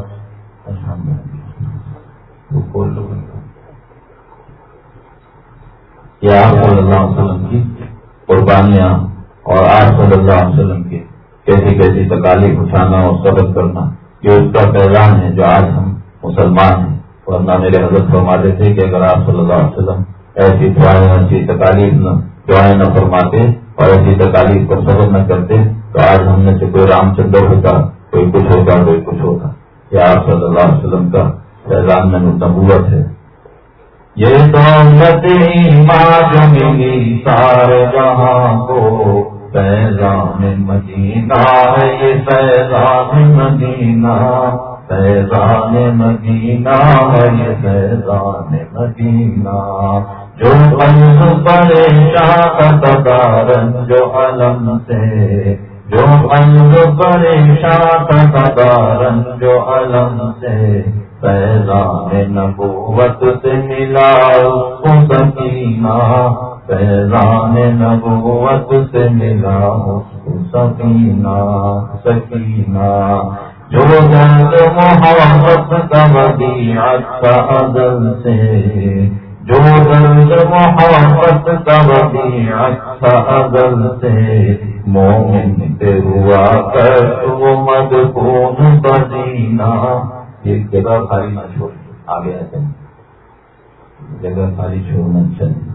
یہ آپ صلی اللہ علیہ وسلم کی قربانیاں اور آپ صلی اللہ علیہ وسلم کی کیسی کیسی تکالیف اٹھانا اور صبر کرنا، یہ اس کا فیضان ہے جو آج ہم مسلمان ہیں. ورنہ میرے حضرت فرماتے تھے کہ اگر آپ صلی اللہ علیہ وسلم ایسی دعائیں، ایسی تکالیف دعائیں نہ فرماتے اور ایسی تکالیف پر صبر نہ کرتے تو آج ہم میں سے کوئی رام چندر ہوتا، کوئی کچھ ہوتا، کوئی کچھ ہوتا. یہ آپ صلی اللہ علیہ وسلم کا فیضان میں نبوت ہے. یہ دولت ایمان جو ملی سارے جہاں کو، فیضان مدینہ ہے یہ فیضان مدینہ، فیضان مدینہ ہے یہ فیضان مدینہ. جو قلب پریشان تدارن جو علم سے، جو قلب پریشان تدارن جو علم سے، فیضان نبوت سے ملا اس کو سکینہ، فیضان نبوت سے ملا اس کو سکینہ، سکینہ. جو درد محبت کا ودیعت کا ازل سے، جو درد محبت کا ودیعہ تھا ازل سے، مومن پہ ہوا کر وہ مدفون مدینہ. ایک جگہ خالی نہ چھوڑ، آگے آتے ہیں، جگہ خالی چھوڑنا چاہیے.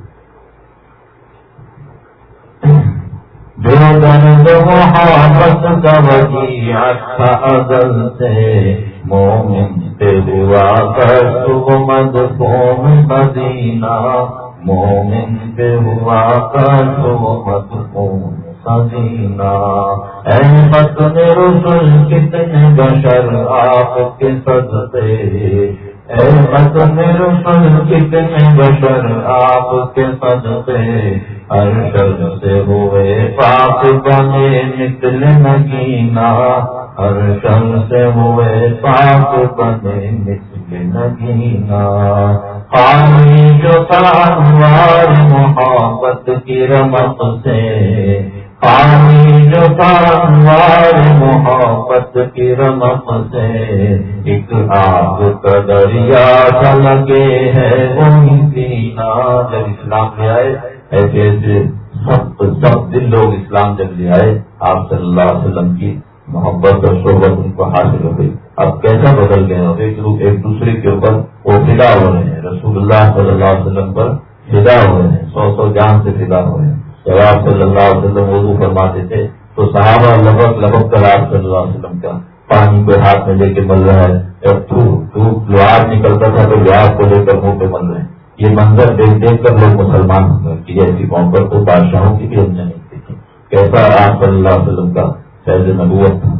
جو درد محبت کا ودیعہ تھا ازل سے، مومن پہ ہوا کر تو مدفون مدینہ. مومن پہ ہوا کر تو مدفون مدینہ. اے متن رسول کتنے بشر آپ کے صدقے، اے متن رسول کتنے بشر آپ کے صدقے، ہر شر سے ہوئے پاک بنے مثل نگینہ. ہر شر سے ہوئے پاک بنے مثل نگینہ. پانی جو تھا انوار محبت کی رمق سے، پانی جو تھا انوار محبت کی رمق سے، ایک آگ کا دریا سا لگے ہے وہی سینہ. جب اسلام لے آئے ایسے ایسے سب دل لوگ اسلام جب لے آئے، آپ صلی اللہ علیہ وسلم کی محبت اور صحبت ان کو حاصل ہو گئی. اب کیسا بدل گئے ہو، ایک لوگ ایک دوسرے کے اوپر وہ فدا ہو رہے ہیں، رسول اللہ صلی اللہ علیہ وسلم پر فدا ہو رہے ہیں، 100 جان سے فدا ہو رہے ہیں. جب آپ صلی اللہ علیہ وسلم وضو فرماتے تھے تو صحابہ لبک کر آپ صلی اللہ علیہ وسلم کا پانی کو ہاتھ میں لے کے مل رہا ہے، جب لوہار نکلتا تھا تو لوہار کو لے کر منہ پہ مل رہے ہیں. یہ منظر دیکھ کر لوگ مسلمان ہو گئے کہ ایسی قوم پر تو بادشاہوں کی بھی ہم نے نہیں دیکھی. کیسا آپ صلی اللہ علیہ وسلم کا فیض نبوت تھا.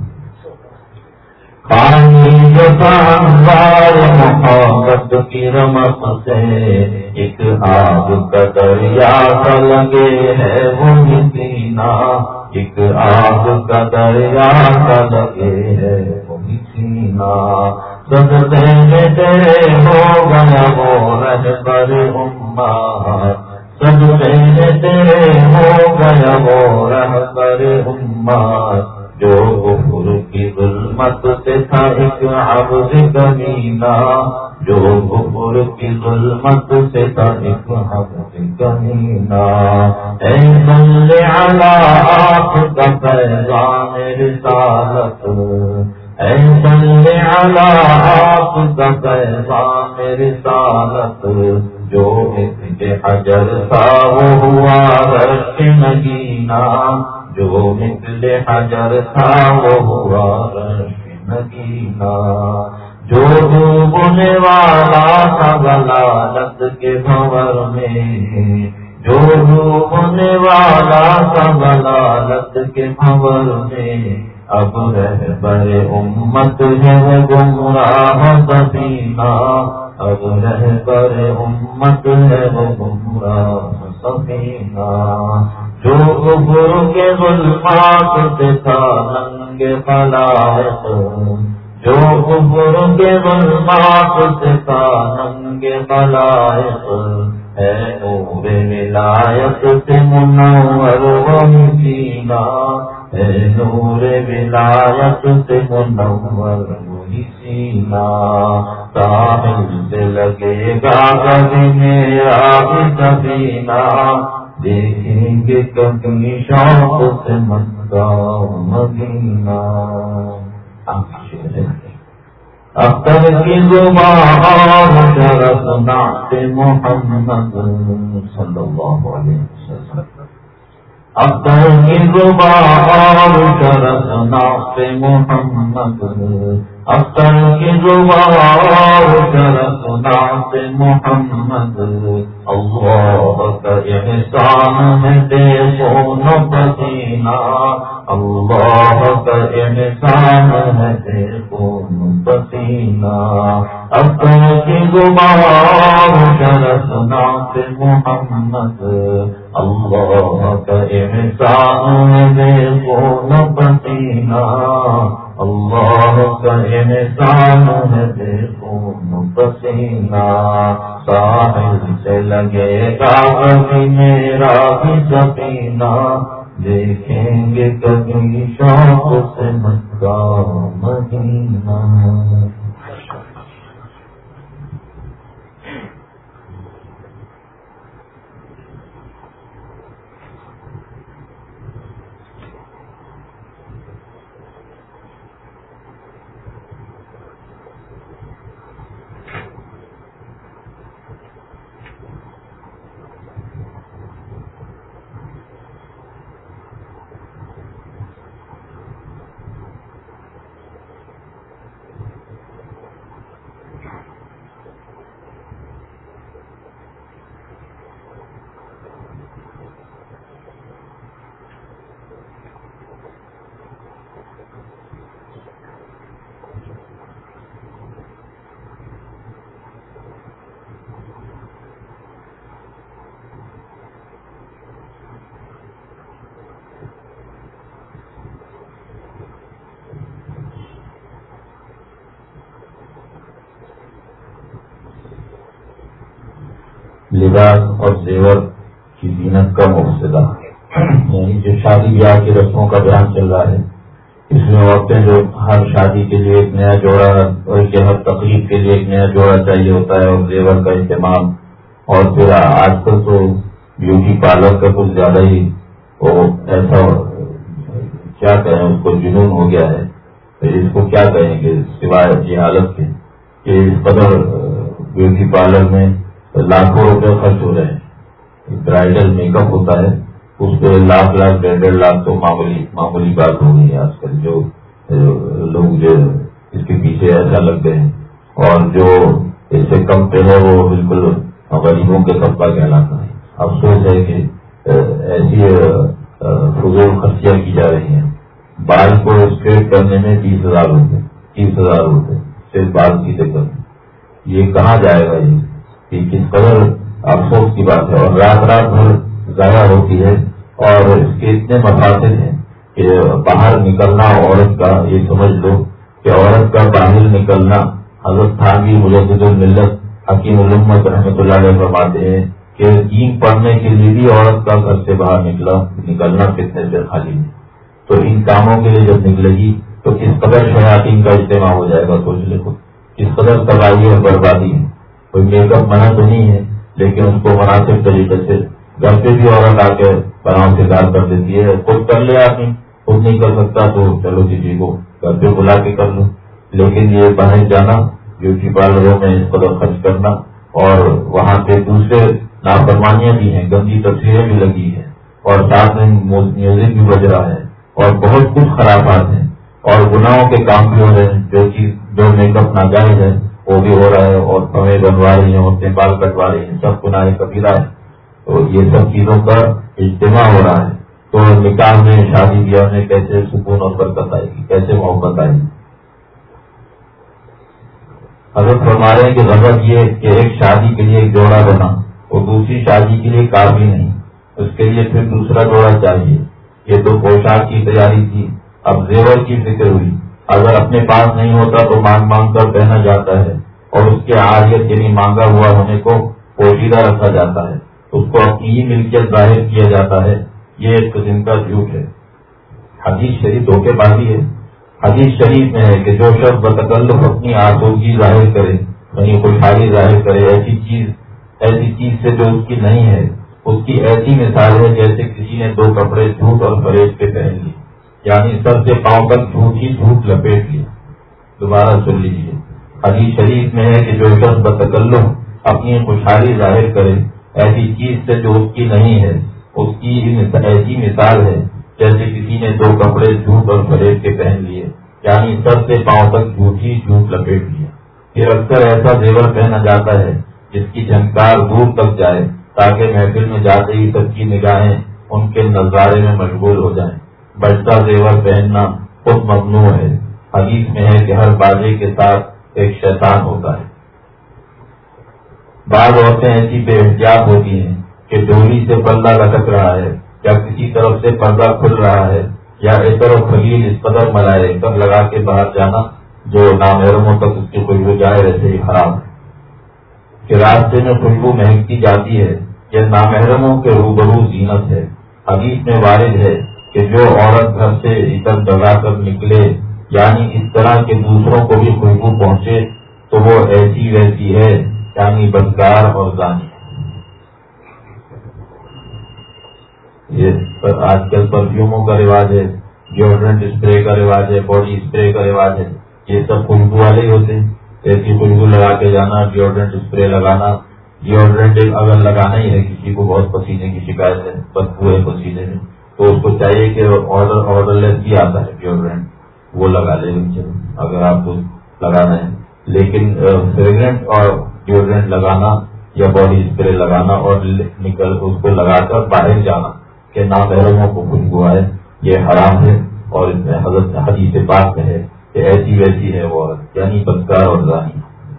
پانی جو تھا انوار محبت کی رمق سے، ایک آگ کا دریا سا لگے ہے وہی سینہ. ایک آگ کا دریا سا لگے ہے وہی سینہ. صدقے میں تیرے ہو گیا وہ رہبر امت، صدقے میں تیرے ہو گیا وہ رہبر امت. جو کفر کی ظلمت سے تھا ایک عبد کمینہ، جو کفر کی ظلمت سے تھا ایک عبد کمینہ. اے صلی علی آپ کا پیغام رسالت، اے صلی علی آپ کا پیغام رسالت. جو مثل حجر تھا وہ ہوا رشک نگینہ، جو مثل حجر تھا وہ ہوا رشک نگینہ. جو ڈوبنے والا تھا ضلالت کے بھنور میں، جو ڈوبنے والا تھا ضلالت کے بھنور میں، اب رہبر امت ہے وہ گمراہ سفینہ. اب رہبر امت ہے وہ گمراہ سفینہ. جو کفر کے ظلمات سے تھا ننگ خلائق، جو کفر کے ظلمات سے تھا ننگ خلائق، ہے نور ولایت سے منور وہی سینہ. ہے نور ولایت سے منور وہی سینہ. ساحل سے لگے گا کبھی میرا بھی سفینہ، دیکھیں گے کبھی شوق سے مکہ مدینہ. اختر کی زبان شرف نعت محمد صلی اللہ علیہ وسلم. اختر کی زبان شرف نعت محمد، اختر کی زبان شرف نعت محمد. اللہ کا احسان ہے دیکھو نہ پسینہ، اللہ کا احسان ہے دیکھو نہ پسینہ. اختر کی زبان شرف نعت محمد، اللہ کا احسان ہے دیکھو نہ پسینہ. اللہ کا احسان ہے دیکھو نہ پسینہ. ساحل سے لگے گا کبھی میرا بھی سفینہ، دیکھیں گے کبھی شوق سے مکہ مدینہ. لباس اور زیور کی زینت کا مفسدہ، یعنی جو شادی بیاہ کی رسموں کا بیان چل رہا ہے، اس میں عورتیں جو ہر شادی کے لیے ایک نیا جوڑا اور ہر تقریب کے لیے ایک نیا جوڑا چاہیے ہوتا ہے، اور زیور کا اہتمام، اور پھر آج کل تو بیوٹی پارلر کا کچھ زیادہ ہی وہ ایسا کیا کہیں اس کو جنون ہو گیا ہے، اس کو کیا کہیں گے سوائے جہالت کے کہ اس قدر بیوٹی پارلر میں لاکھوں روپے خرچ ہو رہے ہیں۔ برائڈل میک اپ ہوتا ہے، اس پہ لاکھ 1.5 تو معمولی بات ہو گئی ہے آج کل۔ جو لوگ جو اس کے پیچھے ایسا لگ گئے ہیں، اور جو اس سے کم پہ ہے وہ بالکل غریبوں کے طبقہ کہلاتا ہے۔ افسوس ہے کہ ایسی فضول خرچیاں کی جا رہی ہیں۔ بال کو اسٹریٹ کرنے میں 20,000 روپے 30,000 روپے صرف بال سیدھے کرنے، یہ کہاں جائے گا؟ یہ کس قدر افسوس کی بات ہے، اور رات بھر ضائع ہوتی ہے، اور اس کے اتنے مفاسد ہیں کہ باہر نکلنا عورت کا، یہ سمجھ لو کہ عورت کا باہر نکلنا، حضرت تھانوی مجدد الملت حکیم الامت رحمۃ اللہ علیہ فرماتے ہیں کہ دین پڑھنے کے لیے بھی عورت کا گھر سے باہر نکلنا فتنے سے خالی ہے۔ تو ان کاموں کے لیے جب نکلے گی تو کس قدر شیاطین کا اجتماع ہو جائے گا، سوچ لے خود کس قدر تباہی اور بربادی ہے۔ کوئی میک اپ منع تو نہیں ہے، لیکن اس کو مناسب طریقے سے گھر پہ بھی عورت آ کے بناؤ سے گار کر دیتی ہے۔ خود کر لے آدمی، خود نہیں کر سکتا تو چلو کسی کو گھر پہ بلا کے کر لو، لیکن یہ باہر جانا، بیوٹی پارلروں میں اس قدر خرچ کرنا، اور وہاں پہ دوسرے نافرمانیاں بھی ہیں، گندی تصویریں بھی لگی ہیں، اور ساتھ میں میوزک بھی بج رہا ہے، اور بہت کچھ خرابات ہیں، اور گناہوں کے کام بھی ہو رہے ہیں۔ جو میک اپ ناجائز ہے وہ بھی ہو رہا ہے، اور پویں بنوا رہی ہیں، عورتیں بال کٹوا رہی ہیں، سب گناہ کبیرہ ہے۔ تو یہ سب چیزوں کا اجتماع ہو رہا ہے، تو نکاح میں، شادی بیاہ میں کیسے سکون اور برکت آئے گی، کیسے محبت آئے گی؟ حضرت فرما رہے ہیں کہ غلط یہ کہ ایک شادی کے لیے ایک جوڑا بنا، اور دوسری شادی کے لیے کافی نہیں، اس کے لیے پھر دوسرا جوڑا چاہیے۔ یہ تو پوشاک کی تیاری تھی، اب زیور کی فکر ہوئی۔ اگر اپنے پاس نہیں ہوتا تو مانگ کر پہنا جاتا ہے، اور اس کے عاریت یعنی مانگا ہوا ہونے کو پوشیدہ رکھا جاتا ہے، اس کو اپنی ہی ملکیت ظاہر کیا جاتا ہے۔ یہ ایک قسم کا جھوٹ ہے، حدیث شریف دھوکے بازی ہے۔ حدیث شریف میں ہے کہ جو شخص بتکلف اپنی آسودگی ظاہر کرے، یعنی خوشحالی ظاہر کرے ایسی چیز سے جو اس کی نہیں ہے، اس کی ایسی مثال ہے جیسے کسی نے 2 کپڑے جھوٹ اور فریب کے پہن لیے، یعنی سر سے پاؤں تک جھوٹ ہی جھوٹ لپیٹ لیا۔ دوبارہ سن لیجیے، حدیث شریف میں ہے کہ جو شخص بتکلف اپنی خوشحالی ظاہر کرے ایسی چیز سے جو اس کی نہیں ہے، اس کی ایسی مثال ہے جیسے کسی نے 2 کپڑے جھوٹ اور فریب کے پہن لیے، یعنی سر سے پاؤں تک جھوٹ ہی جھوٹ لپیٹ لیا۔ پھر اکثر ایسا زیور پہنا جاتا ہے جس کی جھنکار دور تک جائے، تاکہ محفل میں جاتے ہی سب کی نگاہیں ان کے نظارے میں مشغول ہو جائیں۔ بجتا زیور پہننا خود ممنوع ہے۔ حدیث میں ہے کہ ہر باجے کے ساتھ ایک شیطان ہوتا ہے۔ بعض عورتیں ایسی بے احتیاط ہوتی ہیں کہ ڈولی سے پردہ لٹک رہا ہے، یا کسی طرف سے پردہ کھل رہا ہے، یا عطر و خلیل اس قدر ملائے کر لگا کے باہر جانا جو نامحرموں تک اس کی خوشبو جائے ویسے ہی حرام ہے۔ کہ راستے میں خوشبو مہکتی جاتی ہے، یہ نامحرموں کے روبرو زینت ہے۔ حدیث میں وارد ہے کہ جو عورت گھر سے عطر لگا کر نکلے، یعنی اس طرح کے دوسروں کو بھی خوشبو پہنچے، تو وہ ایسی ویسی ہے، یعنی بدکار اور زانی۔ یہ آج کل پرفیوموں کا رواج ہے، ڈیوڈرنٹ اسپرے کا رواج ہے، باڈی اسپرے کا رواج ہے، یہ سب خوشبو والے ہی ہوتے ہیں۔ ایسی خوشبو لگا کے جانا، ڈیوڈرنٹ اسپرے لگانا۔ ڈیوڈرنٹ اگر لگانا ہی ہے، کسی کو بہت پسینے کی شکایت ہے، بدبو ہے پسینے میں، تو اس کو چاہیے کہ آرڈر لیس بھی آتا ہے ڈیوڈرنٹ، وہ لگا لے اگر آپ کو لگانا ہے۔ لیکن فریگرنٹ اور ڈیوڈرنٹ لگانا یا باڈی اسپرے لگانا اور نکل اس کو لگا کر باہر جانا کہ نامحرموں کو خوشبو آئے، یہ حرام ہے۔ اور اس میں حضرت حدیث پاک میں ہے کہ ایسی ویسی ہے وہ عورت، یعنی بدکار اور زانی۔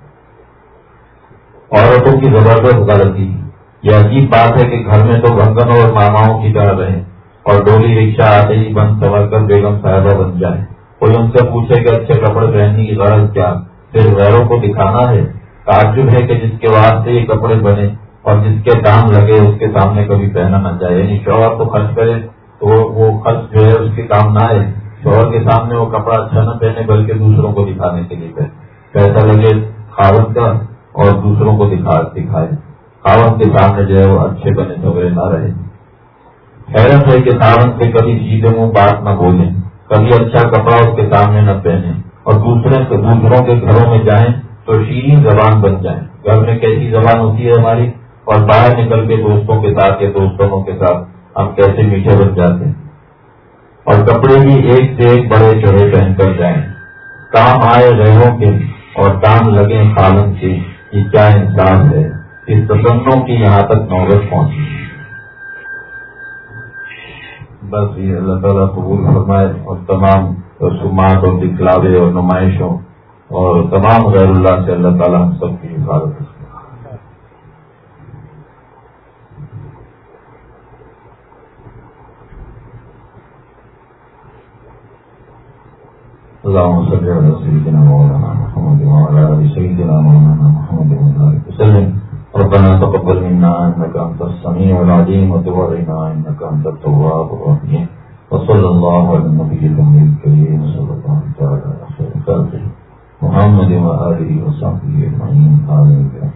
عورتوں کی زبردست غلطی، یہ عجیب بات ہے کہ گھر میں تو بھنگنوں اور ماماؤں کی طرح رہیں، اور ڈولی رکشا آتے ہی بند سنور کر بیگم صاحبہ بن جائے۔ کوئی ان سے پوچھے کہ اچھے کپڑے پہننے کی غرض کیا؟ صرف غیروں کو دکھانا ہے؟ تعجب ہے کہ جس کے واسطے یہ کپڑے بنے اور جس کے دام لگے اس کے سامنے کبھی پہنا نہ چاہیے. یعنی شوہر تو خرچ کرے تو وہ خرچ جو ہے اس کے کام نہ آئے. شوہر کے سامنے وہ کپڑا اچھا نہ پہنے بلکہ دوسروں کو دکھانے کے لیے پہنے. پیسہ لگے خاوند کا اور دوسروں کو دکھائے. خاوند کے سامنے جو ہے وہ اچھے بنے سویرے نہ رہے. حیرت ہے کہ خاوند سے کبھی سیدھے منہ بات نہ بولیں, کبھی اچھا کپڑا اس کے سامنے نہ پہنے, اور دوسروں کے گھروں میں جائیں تو شیریں زبان بن جائیں. گھر میں کیسی زبان ہوتی ہے ہماری, اور باہر نکل کے دوستوں کے ساتھ یا دوستوں کے ساتھ ہم کیسے میٹھے بن جاتے ہیں. اور کپڑے بھی ایک سے ایک بڑے چوڑے پہن کر جائیں. کام آئے غیروں کے اور کام لگے خاوند کے. یہ کیا انصاف ہے. اس تسنوں کی یہاں تک نوبت پہنچی. بس یہ اللہ تعالیٰ قبول فرمائے, اور تمام رسومات اور دکھلاوے اور نمائشوں اور تمام غیر اللہ سے اللہ تعالیٰ ہم سب کی حفاظت کرے. اللهم صل على سيدنا مولانا محمد وعلى ال سيدنا مولانا محمد وبارك وسلم. ربنا تقبل منا انك انت السميع العليم وتب علينا انك انت التواب الرحيم. وصلى الله على النبي الكريم صلى الله تعالى على خير محمد وآله وصحبه اجمعين. آمين.